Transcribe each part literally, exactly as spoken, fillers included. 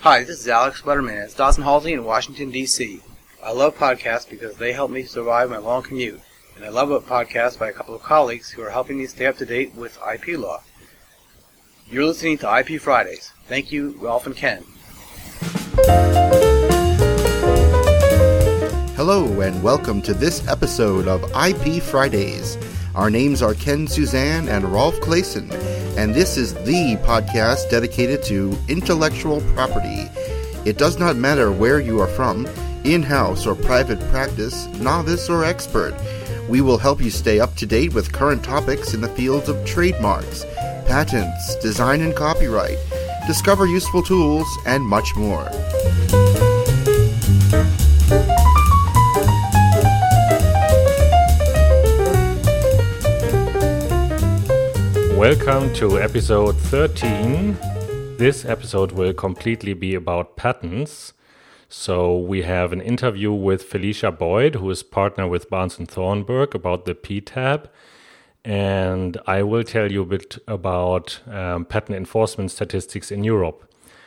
Hi, this is Alex Butterman at Dawson Halsey in Washington, D C I love podcasts because they help me survive my long commute, and I love a podcast by a couple of colleagues who are helping me stay up to date with I P law. You're listening to I P Fridays. Thank you, Ralph and Ken. Hello, and welcome to this episode of I P Fridays. Our names are Ken Suzanne and Rolf Clayson, and this is the podcast dedicated to intellectual property. It does not matter where you are from, in-house or private practice, novice or expert. We will help you stay up to date with current topics in the fields of trademarks, patents, design and copyright, discover useful tools, and much more. Welcome to episode thirteen. This episode will completely be about patents. So we have an interview with Felicia Boyd, who is partner with Barnes and Thornburg, about the P TAB. And I will tell you a bit about um, patent enforcement statistics in Europe.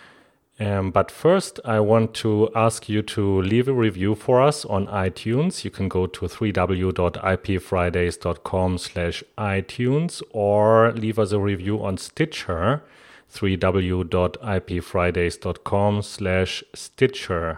Um, but first, I want to ask you to leave a review for us on iTunes. You can go to w w w dot i p fridays dot com slash iTunes or leave us a review on Stitcher, w w w dot i p fridays dot com slash Stitcher.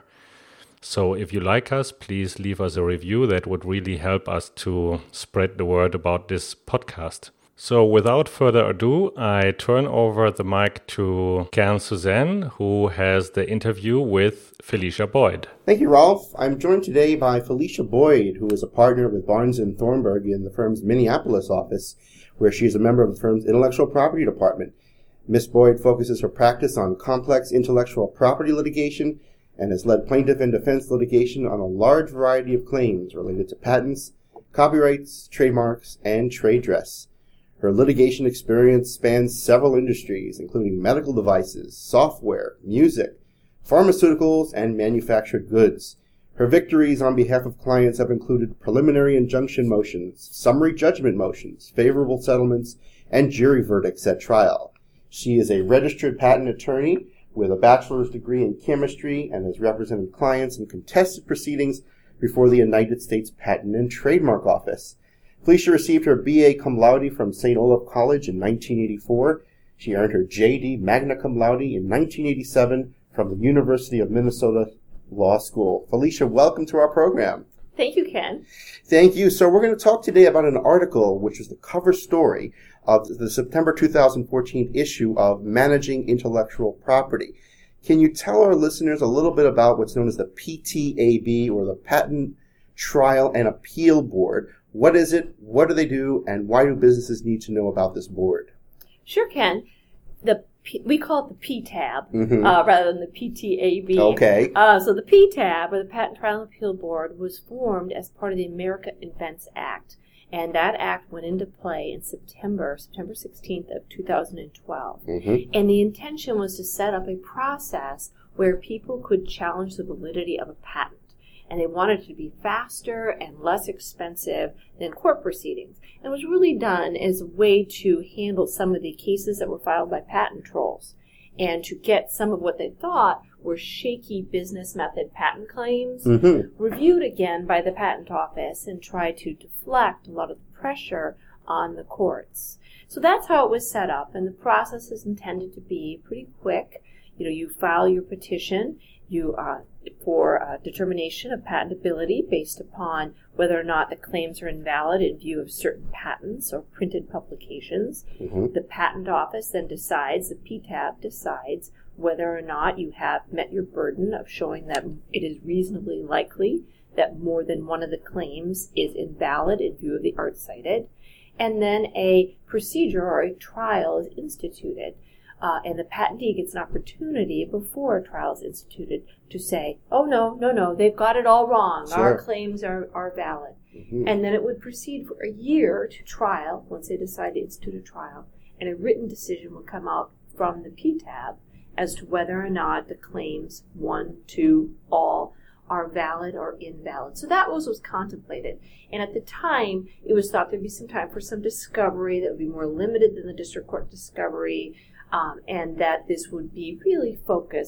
So if you like us, please leave us a review. That would really help us to spread the word about this podcast. So without further ado, I turn over the mic to Ken Suzanne, who has the interview with Felicia Boyd. Thank you, Rolf. I'm joined today by Felicia Boyd, who is a partner with Barnes and Thornburg in the firm's Minneapolis office, where she is a member of the firm's intellectual property department. Miz Boyd focuses her practice on complex intellectual property litigation and has led plaintiff and defense litigation on a large variety of claims related to patents, copyrights, trademarks, and trade dress. Her litigation experience spans several industries, including medical devices, software, music, pharmaceuticals, and manufactured goods. Her victories on behalf of clients have included preliminary injunction motions, summary judgment motions, favorable settlements, and jury verdicts at trial. She is a registered patent attorney with a bachelor's degree in chemistry and has represented clients in contested proceedings before the United States Patent and Trademark Office. Felicia received her B A cum laude from Saint Olaf College in nineteen eighty-four. She earned her J D magna cum laude in nineteen eighty-seven from the University of Minnesota Law School. Felicia, welcome to our program. Thank you, Ken. Thank you. So we're going to talk today about an article which was the cover story of the September two thousand fourteen issue of Managing Intellectual Property. Can you tell our listeners a little bit about what's known as the P T A B, or the Patent Trial and Appeal Board? What is it? What do they do? And why do businesses need to know about this board? Sure, Ken. The P- we call it the P TAB Mm-hmm. uh, rather than the P T A B. Okay. Uh, so the P TAB, or the Patent Trial and Appeal Board, was formed as part of the America Invents Act, and that act went into play in September, September sixteenth of two thousand twelve. Mm-hmm. And the intention was to set up a process where people could challenge the validity of a patent. And they wanted it to be faster and less expensive than court proceedings. And it was really done as a way to handle some of the cases that were filed by patent trolls and to get some of what they thought were shaky business method patent claims Mm-hmm. reviewed again by the patent office and try to deflect a lot of the pressure on the courts. So that's how it was set up, and the process is intended to be pretty quick. You know, you file your petition, you uh, for uh, determination of patentability based upon whether or not the claims are invalid in view of certain patents or printed publications. Mm-hmm. The patent office then decides, the P TAB decides, whether or not you have met your burden of showing that it is reasonably likely that more than one of the claims is invalid in view of the art cited. And then a procedure or a trial is instituted. Uh, and the patentee gets an opportunity before a trial is instituted to say, oh, no, no, no, they've got it all wrong. Sure. Our claims are, are valid. Mm-hmm. And then it would proceed for a year to trial, once they decide to institute a trial. And a written decision would come out from the P TAB as to whether or not the claims, one, two, all, are valid or invalid. So that was what was contemplated. And at the time, it was thought there'd be some time for some discovery that would be more limited than the district court discovery, um, and that this would be really focused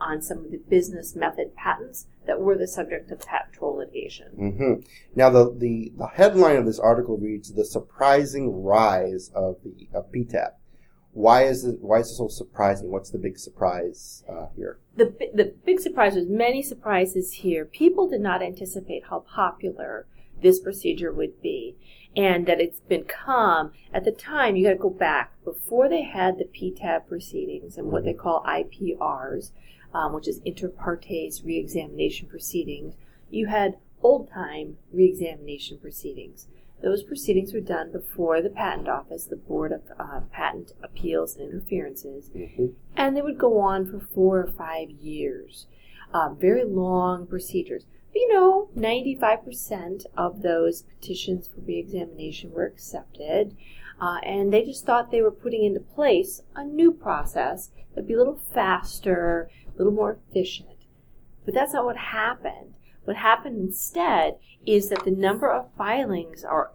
on some of the business method patents that were the subject of patent troll litigation. Mm-hmm. Now, the, the, the headline of this article reads, "The Surprising Rise of the of P T A B." Why is it? Why is it so surprising? What's the big surprise uh, here? The the big surprise was many surprises here. People did not anticipate how popular this procedure would be, and that it's become, at the time, you got to go back, before they had the P T A B proceedings and what they call I P Rs, um, which is inter partes reexamination proceedings, you had old-time reexamination proceedings. Those proceedings were done before the Patent Office, the Board of uh, Patent Appeals and Interferences, Mm-hmm. and they would go on for four or five years. Um, very long procedures. But, you know, ninety-five percent of those petitions for reexamination were accepted, uh, and they just thought they were putting into place a new process that would be a little faster, a little more efficient. But that's not what happened. What happened instead is that the number of filings are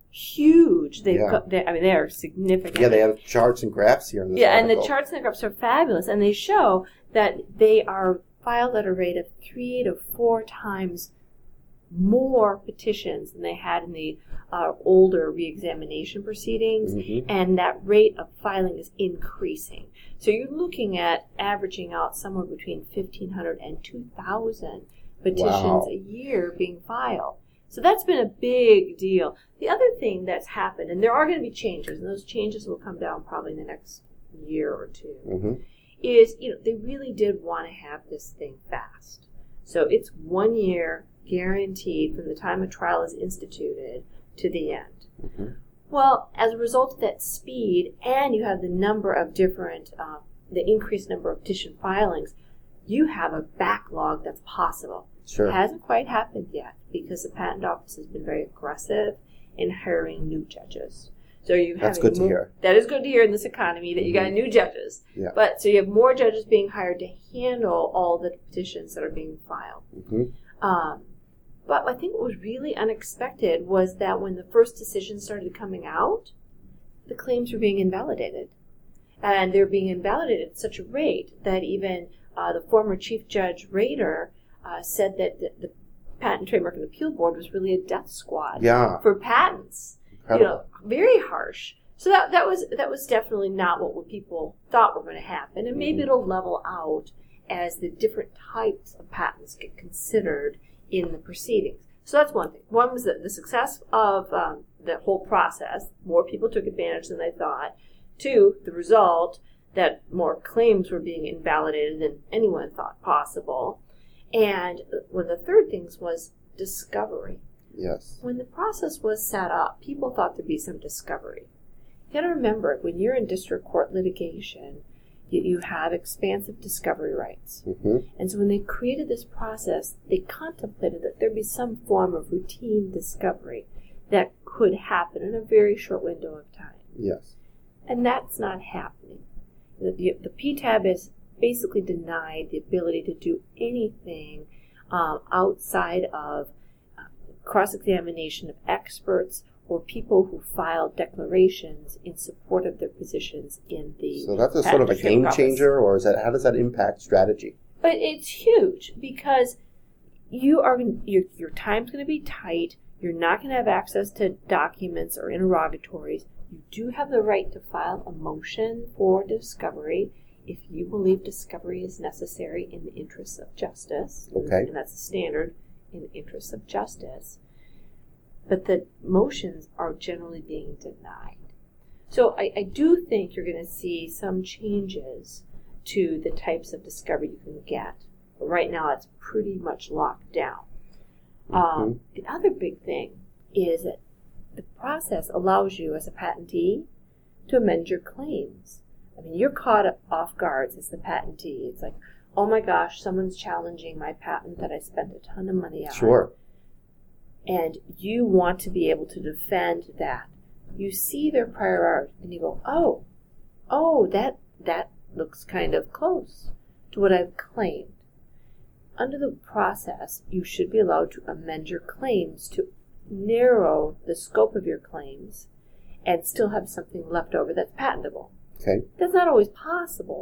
huge. They've Yeah. got, they, I mean, they are significant. Yeah, they have charts and graphs here in this Yeah, and article. the charts and the graphs are fabulous, and they show that they are filed at a rate of three to four times more petitions than they had in the uh, older reexamination proceedings, Mhm. and that rate of filing is increasing. So you're looking at averaging out somewhere between fifteen hundred and two thousand petitions Wow. a year being filed. So that's been a big deal. The other thing that's happened, and there are going to be changes, and those changes will come down probably in the next year or two, Mm-hmm. is, you know, they really did want to have this thing fast. So it's one year guaranteed from the time a trial is instituted to the end. Mm-hmm. Well, as a result of that speed, and you have the number of different, uh, the increased number of petition filings, you have a backlog that's possible. Sure. It hasn't quite happened yet because the Patent Office has been very aggressive in hiring new judges. So you That's having good to more- hear. That is good to hear in this economy that you got new judges. Yeah. But so you have more judges being hired to handle all the petitions that are being filed. Mm-hmm. Um, but I think what was really unexpected was that when the first decisions started coming out, the claims were being invalidated. And they're being invalidated at such a rate that even uh, the former Chief Judge Rader uh, said that the, the Patent, Trademark, and Appeal Board was really a death squad Yeah. for patents. Incredible. You know, very harsh. So that that was that was definitely not what people thought were going to happen, and maybe Mhm. it'll level out as the different types of patents get considered in the proceedings. So that's one thing. One was the, the success of um, the whole process. More people took advantage than they thought. Two, the result that more claims were being invalidated than anyone thought possible. And one of the third things was discovery. Yes. When the process was set up, people thought there'd be some discovery. You got to remember, when you're in district court litigation, you, you have expansive discovery rights. Mm-hmm. And so when they created this process, they contemplated that there'd be some form of routine discovery that could happen in a very short window of time. Yes. And that's not happening. The, the, the P T A B is basically denied the ability to do anything um, outside of uh, cross-examination of experts or people who file declarations in support of their positions in the So that's a sort of a patent game office. changer, or is that how does that impact strategy? But it's huge because you are your your time's going to be tight. You're not going to have access to documents or interrogatories. You do have the right to file a motion for discovery if you believe discovery is necessary in the interests of justice. Okay. And that's the standard, in the interests of justice. But the motions are generally being denied. So I, I do think you're going to see some changes to the types of discovery you can get. But right now it's pretty much locked down. Um, the other big thing is that the process allows you as a patentee to amend your claims. I mean, you're caught off guard as the patentee. It's like, oh my gosh, someone's challenging my patent that I spent a ton of money on. Sure. And you want to be able to defend that. You see their prior art and you go, oh, oh, that that looks kind of close to what I've claimed. Under the process, you should be allowed to amend your claims to narrow the scope of your claims and still have something left over that's patentable. Okay. That's not always possible,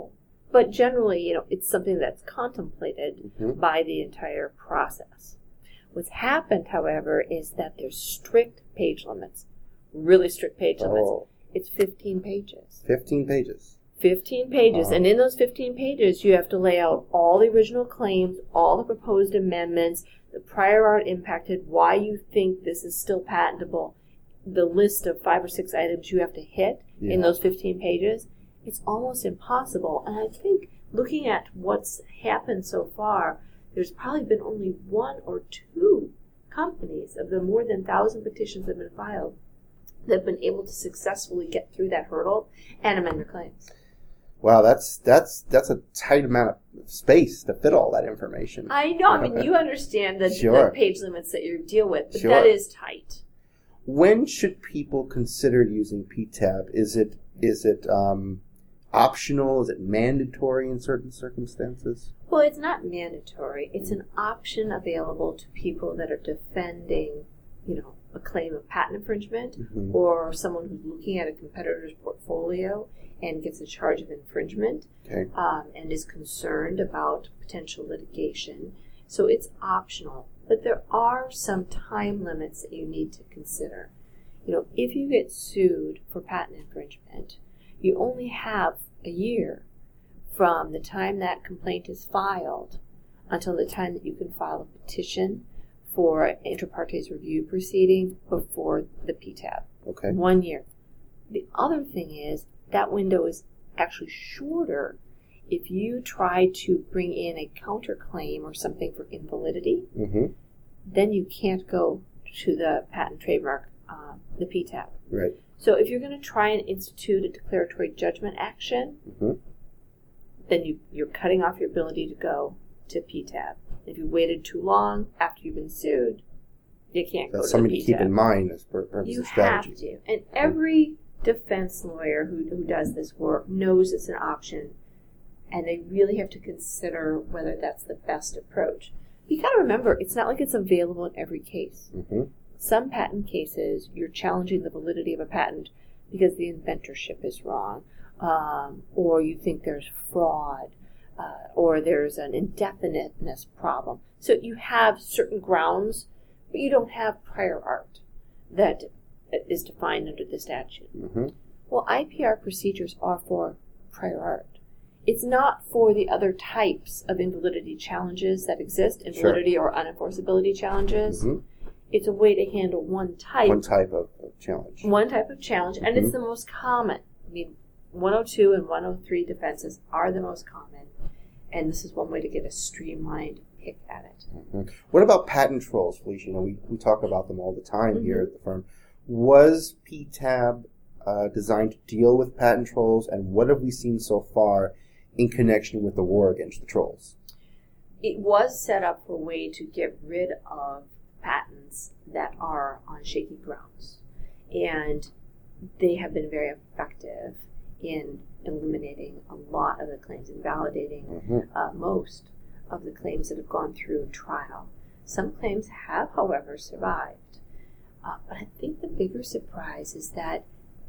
But generally, you know, it's something that's contemplated Mhm. by the entire process. What's happened, however, is that there's strict page limits, really strict page limits. Oh, It's fifteen pages. fifteen pages. fifteen pages, Wow. and in those fifteen pages, you have to lay out all the original claims, all the proposed amendments, the prior art impacted, why you think this is still patentable, the list of five or six items you have to hit Yeah. in those fifteen pages. It's almost impossible, and I think looking at what's happened so far, there's probably been only one or two companies of the more than one thousand petitions that have been filed that have been able to successfully get through that hurdle and amend their claims. Wow, that's that's that's a tight amount of space to fit all that information. I know. I mean, you understand the, Sure. the page limits that you deal with, but Sure. that is tight. When should people consider using P T A B? Is it is it um, optional? Is it mandatory in certain circumstances? Well, it's not mandatory. It's an option available to people that are defending, you know, a claim of patent infringement, Mhm. or someone who's looking at a competitor's portfolio and gets a charge of infringement, Okay. um, and is concerned about potential litigation. So it's optional. But there are some time limits that you need to consider. You know, if you get sued for patent infringement, you only have a year from the time that complaint is filed until the time that you can file a petition for an inter partes review proceeding before the P T A B. Okay. One year. The other thing is that window is actually shorter if you try to bring in a counterclaim or something for invalidity. Mm-hmm. Then you can't go to the patent trademark, uh, the P T A B. Right. So if you're going to try and institute a declaratory judgment action, Mm-hmm. then you, you're cutting off your ability to go to P T A B. If you waited too long after you've been sued, you can't go That's to the something to P T A B. keep in mind as per purpose You of strategy. have to. And every defense lawyer who, who does this work knows it's an option, and they really have to consider whether that's the best approach. You got to remember, it's not like it's available in every case. Mm-hmm. Some patent cases, you're challenging the validity of a patent because the inventorship is wrong, um, or you think there's fraud, uh, or there's an indefiniteness problem. So you have certain grounds, but you don't have prior art that is defined under the statute. Mm-hmm. Well, I P R procedures are for prior art. It's not for the other types of invalidity challenges that exist, invalidity or unenforceability challenges. Mm-hmm. It's a way to handle one type, One type of, of challenge. one type of challenge, and it's Mhm. the most common. I mean, one oh two and one oh three defenses are the most common, and this is one way to get a streamlined pick at it. Mhm. What about patent trolls, Felicia? You know, we, we talk about them all the time Mhm. here at the firm. Was P T A B uh, designed to deal with patent trolls, and what have we seen so far in connection with the war against the trolls? It was set up for a way to get rid of patents that are on shaky grounds, and they have been very effective in eliminating a lot of the claims, invalidating Mm-hmm. uh, most of the claims that have gone through trial. Some claims have, however, survived. Uh, but I think the bigger surprise is that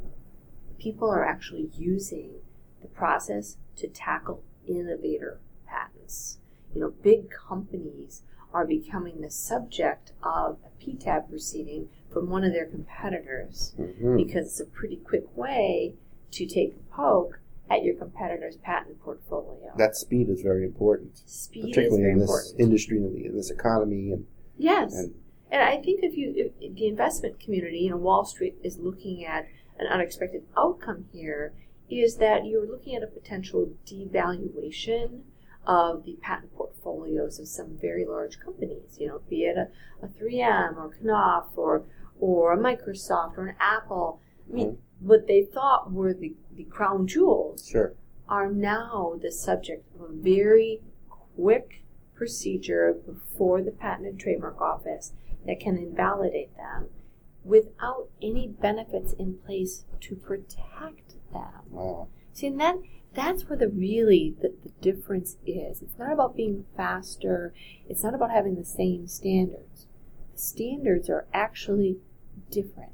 people are actually using the process to tackle innovator patents. You know, big companies are becoming the subject of a P T A B proceeding from one of their competitors Mm-hmm. because it's a pretty quick way to take a poke at your competitor's patent portfolio. That speed is very important, Speed is particularly very in this important. industry, in this economy, and, Yes. and And I think if you, if the investment community, you know, Wall Street is looking at an unexpected outcome here, is that you're looking at a potential devaluation of the patent portfolios of some very large companies, you know, be it a, a three M or Knauf or, or a Microsoft or an Apple. I mean, what they thought were the, the crown jewels sure. are now the subject of a very quick procedure before the Patent and Trademark Office that can invalidate them without any benefits in place to protect them. Wow. See, and that, that's where the really the, the difference is. It's not about being faster. It's not about having the same standards. The standards are actually different.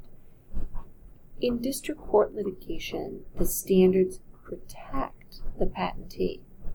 In district court litigation, the standards protect the patentee.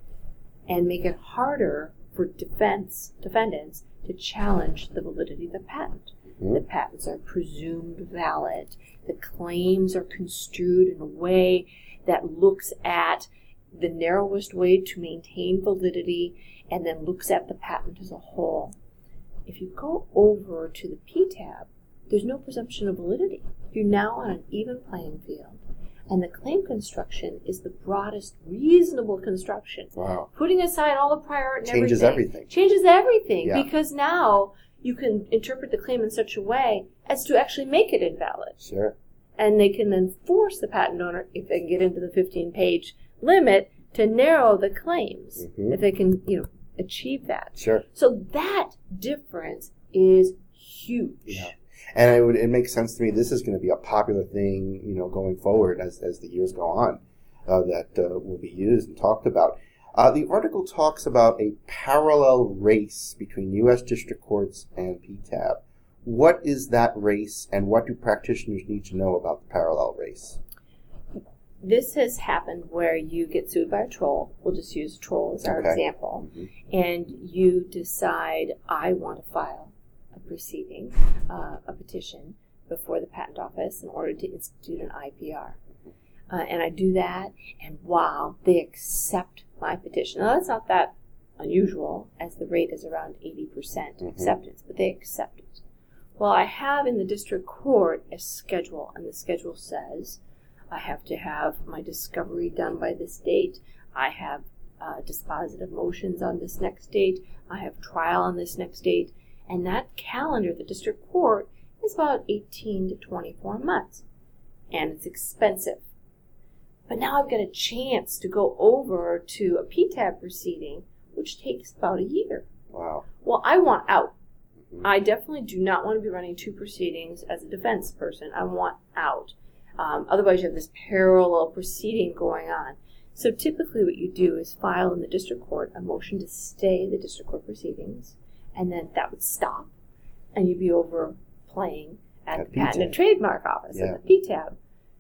and make it harder for defense defendants to challenge the validity of the patent. Mm-hmm. The patents are presumed valid. The claims are construed in a way that looks at the narrowest way to maintain validity and then looks at the patent as a whole. If you go over to the P T A B, there's no presumption of validity. You're now on an even playing field. And the claim construction is the broadest reasonable construction. Wow. Putting aside all the prior art and Changes everything. everything. Changes everything. Yeah. Because now you can interpret the claim in such a way as to actually make it invalid. Sure. And they can then force the patent owner, if they can get into the fifteen-page limit, to narrow the claims. Mm-hmm. If they can, you know, achieve that. Sure. So that difference is huge. Yeah. And it would it makes sense to me. This is going to be a popular thing, you know, going forward as as the years go on, uh, that uh, will be used and talked about. Uh, the article talks about a parallel race between U S district courts and P T A B. What is that race, and what do practitioners need to know about the parallel race? This has happened where you get sued by a troll. We'll just use troll as our okay. example. Mm-hmm. And you decide, I want to file a proceeding, uh, a petition before the patent office in order to institute an I P R. Uh, and I do that, and wow, they accept my petition. Now, that's not that unusual, as the rate is around eighty percent mm-hmm. acceptance, but they accept it. Well, I have in the district court a schedule, and the schedule says I have to have my discovery done by this date. I have uh, dispositive motions on this next date. I have trial on this next date. And that calendar, the district court, is about eighteen to twenty-four months. And it's expensive. But now I've got a chance to go over to a P T A B proceeding, which takes about a year. Wow. Well, I want out. Mm-hmm. I definitely do not want to be running two proceedings as a defense person. I want out. Um, otherwise, you have this parallel proceeding going on. So typically what you do is file in the district court a motion to stay the district court proceedings, and then that would stop, and you'd be over playing at, at the Patent P T A B. And Trademark Office, yeah. at the P T A B.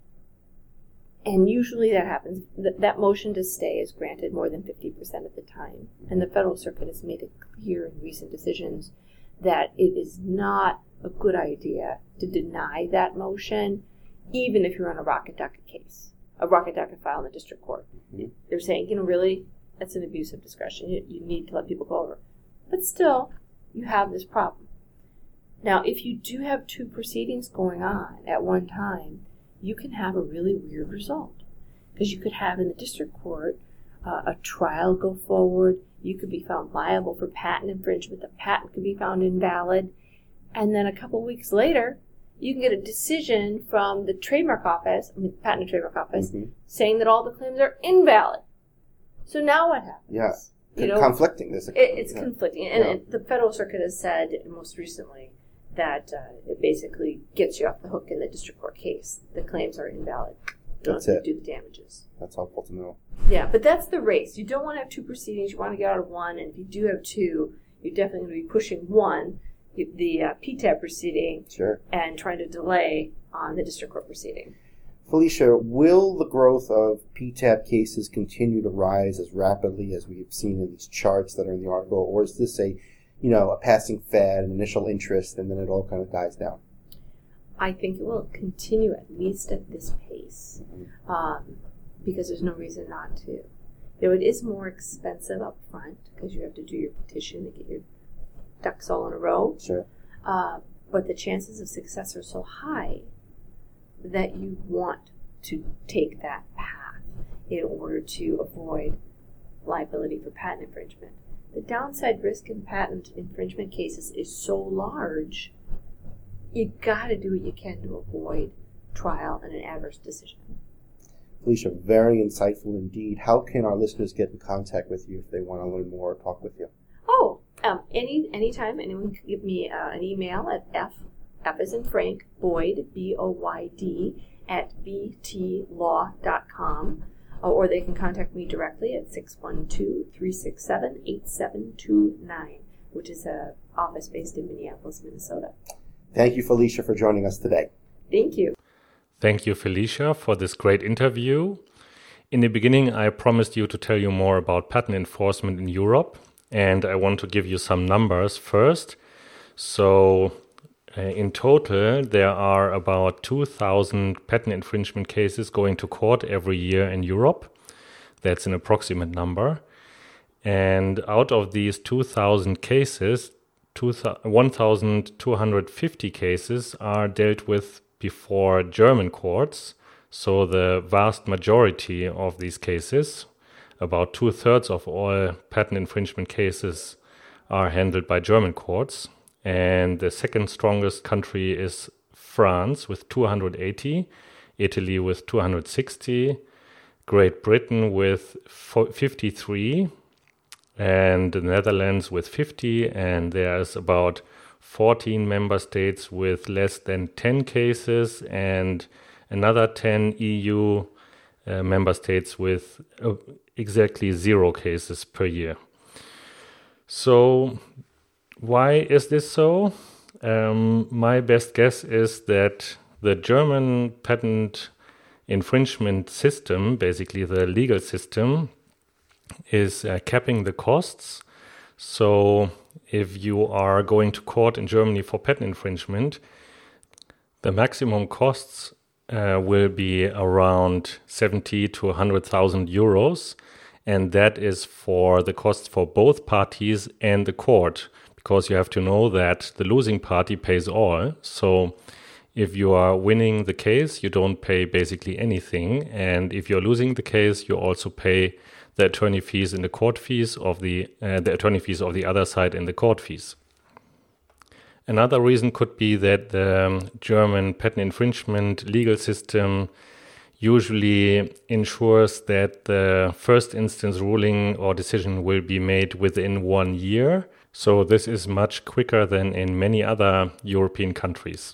And usually that happens. Th- that motion to stay is granted more than fifty percent of the time. And the Federal Circuit has made it clear in recent decisions that it is not a good idea to deny that motion, even if you're on a rocket docket case, a rocket docket file in the district court. Mm-hmm. They're saying, you know, really, that's an abuse of discretion. You, you need to let people go over. But still, you have this problem. Now, if you do have two proceedings going on at one time, you can have a really weird result. Because you could have in the district court uh, a trial go forward. You could be found liable for patent infringement. The patent could be found invalid. And then a couple weeks later, you can get a decision from the trademark office, I mean, Patent and Trademark Office, mm-hmm. saying that all the claims are invalid. So now what happens? Yeah. You know, conflicting. This it, it's yeah. conflicting. And yeah. it, the Federal Circuit has said most recently that uh, it basically gets you off the hook in the district court case. The claims are invalid. Don't that's it. Do the damages. That's helpful to know. Yeah, but that's the race. You don't want to have two proceedings. You want to get out of one. And if you do have two, you're definitely going to be pushing one, the uh, P T A B proceeding, sure. and trying to delay on the district court proceeding. Felicia, will the growth of P T A B cases continue to rise as rapidly as we've seen in these charts that are in the article, or is this a, you know, a passing fad, an initial interest, and then it all kind of dies down? I think it will continue at least at this pace, mm-hmm. um, because there's no reason not to. You know, it is more expensive up front because you have to do your petition to get your ducks all in a row. Sure. Uh, but the chances of success are so high that you want to take that path in order to avoid liability for patent infringement. The downside risk in patent infringement cases is so large, you got to do what you can to avoid trial and an adverse decision. Felicia, very insightful indeed. How can our listeners get in contact with you if they want to learn more or talk with you? Oh, um, any anytime anyone can give me uh, an email at f f as in Frank Boyd B O Y D at v t law dot com, uh, or they can contact me directly at six one two, three six seven, eight seven two nine, which is a office based in Minneapolis, Minnesota. Thank you, Felicia, for joining us today. Thank you. Thank you, Felicia, for this great interview. in the beginning, I promised you to tell you more about patent enforcement in Europe, and I want to give you some numbers first. So, uh, in total, there are about two thousand patent infringement cases going to court every year in Europe. That's an approximate number. And out of these two thousand cases, one thousand two hundred fifty cases are dealt with before German courts. So the vast majority of these cases, about two-thirds of all patent infringement cases, are handled by German courts. And the second strongest country is France with two hundred eighty, Italy with two hundred sixty, Great Britain with fifty-three, and the Netherlands with fifty, and there's about fourteen member states with less than ten cases, and another ten E U uh, member states with uh, exactly zero cases per year. So why is this so? Um, my best guess is that the German patent infringement system, basically the legal system, is uh, capping the costs. So if you are going to court in Germany for patent infringement, the maximum costs uh, will be around seventy to one hundred thousand euros, and that is for the costs for both parties and the court, because you have to know that the losing party pays all. So if you are winning the case, you don't pay basically anything, and if you're losing the case, you also pay the attorney fees and the court fees of the uh, the attorney fees of the other side and the court fees. Another reason could be that the um, German patent infringement legal system usually ensures that the first instance ruling or decision will be made within one year. So this is much quicker than in many other European countries.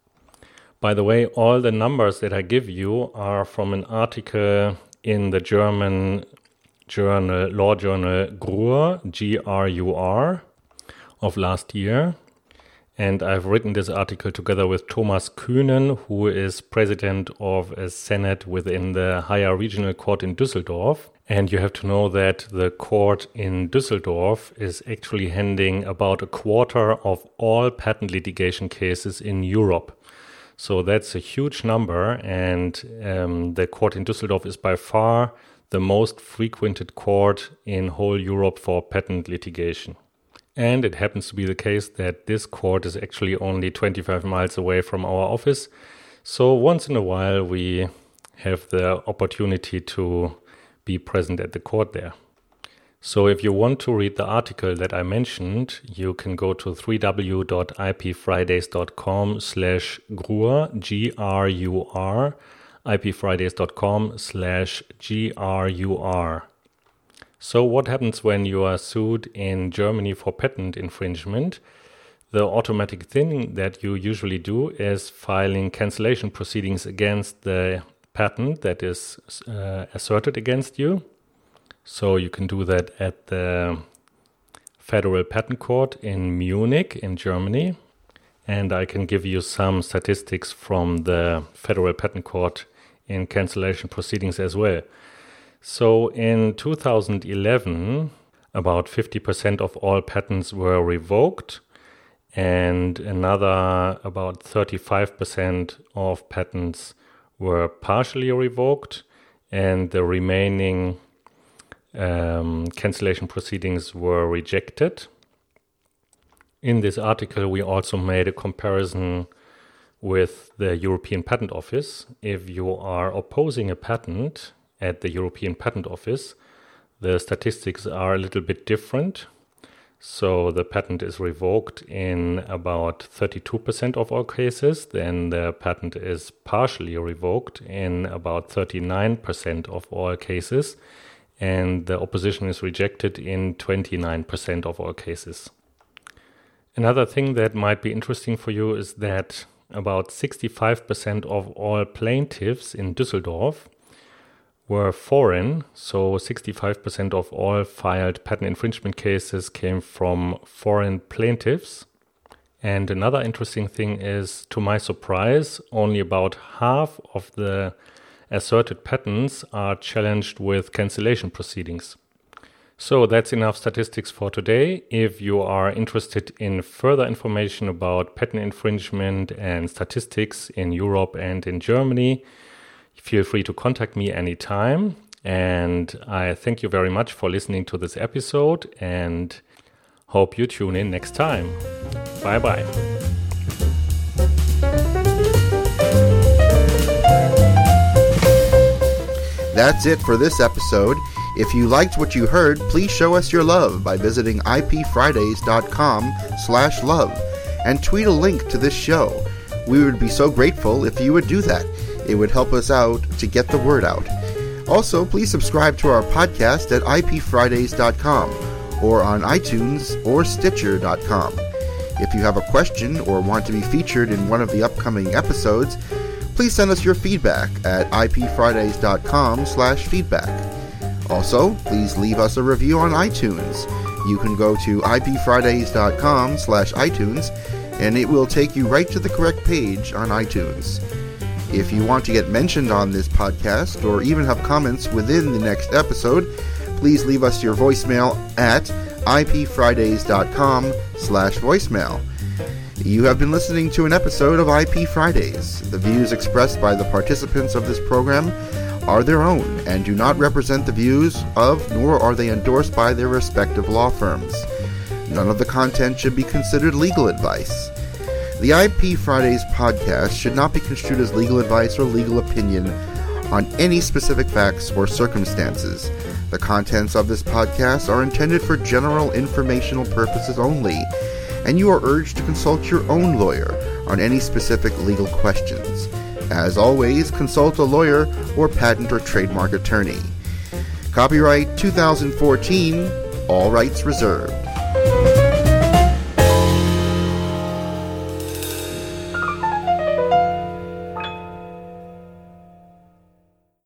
By the way, all the numbers that I give you are from an article in the German journal, law journal G R U R, G R U R, of last year. And I've written this article together with Thomas Kühnen, who is president of a senate within the higher regional court in Düsseldorf. And you have to know that the court in Düsseldorf is actually handling about a quarter of all patent litigation cases in Europe. So that's a huge number, and um, the court in Düsseldorf is by far the most frequented court in whole Europe for patent litigation. And it happens to be the case that this court is actually only twenty-five miles away from our office. So once in a while we have the opportunity to be present at the court there. So if you want to read the article that I mentioned, you can go to w w w dot i p fridays dot com slash grur, G R U R, i p fridays dot com slash G R U R. So what happens when you are sued in Germany for patent infringement? The automatic thing that you usually do is filing cancellation proceedings against the patent that is uh, asserted against you. So you can do that at the Federal Patent Court in Munich in Germany. And I can give you some statistics from the Federal Patent Court in cancellation proceedings as well. So in two thousand eleven, about fifty percent of all patents were revoked, and another about thirty-five percent of patents were partially revoked, and the remaining um, cancellation proceedings were rejected. In this article, we also made a comparison with the European Patent Office. If you are opposing a patent at the European Patent Office, the statistics are a little bit different. So the patent is revoked in about thirty-two percent of all cases. Then the patent is partially revoked in about thirty-nine percent of all cases. And the opposition is rejected in twenty-nine percent of all cases. Another thing that might be interesting for you is that about sixty-five percent of all plaintiffs in Düsseldorf were foreign, so sixty-five percent of all filed patent infringement cases came from foreign plaintiffs. And another interesting thing is, to my surprise, only about half of the asserted patents are challenged with cancellation proceedings. So that's enough statistics for today. If you are interested in further information about patent infringement and statistics in Europe and in Germany, feel free to contact me anytime. And I thank you very much for listening to this episode and hope you tune in next time. Bye-bye. That's it for this episode. If you liked what you heard, please show us your love by visiting ipfridays.com slash love and tweet a link to this show. We would be so grateful if you would do that. It would help us out to get the word out. Also, please subscribe to our podcast at i p fridays dot com or on iTunes or Stitcher dot com. If you have a question or want to be featured in one of the upcoming episodes, please send us your feedback at i p fridays dot com slash feedback. Also, please leave us a review on iTunes. You can go to i p fridays dot com slash iTunes and it will take you right to the correct page on iTunes. If you want to get mentioned on this podcast or even have comments within the next episode, please leave us your voicemail at i p fridays dot com slash voicemail. You have been listening to an episode of I P Fridays. The views expressed by the participants of this program are their own and do not represent the views of, nor are they endorsed by their respective law firms. None of the content should be considered legal advice. The I P Fridays podcast should not be construed as legal advice or legal opinion on any specific facts or circumstances. The contents of this podcast are intended for general informational purposes only, and you are urged to consult your own lawyer on any specific legal questions. As always, consult a lawyer or patent or trademark attorney. Copyright two thousand fourteen, all rights reserved.